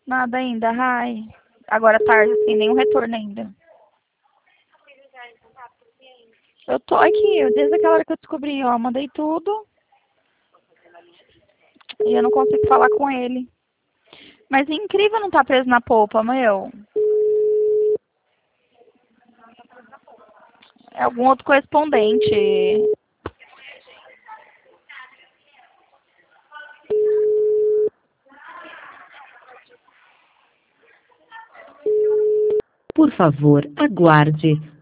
Nada ainda, ai. Agora tarde, assim, nenhum retorno ainda. Eu tô aqui, desde aquela hora que eu descobri, ó, mandei tudo e eu não consigo falar com ele. Mas é incrível não estar preso na polpa, meu. É algum outro correspondente. Por favor, aguarde.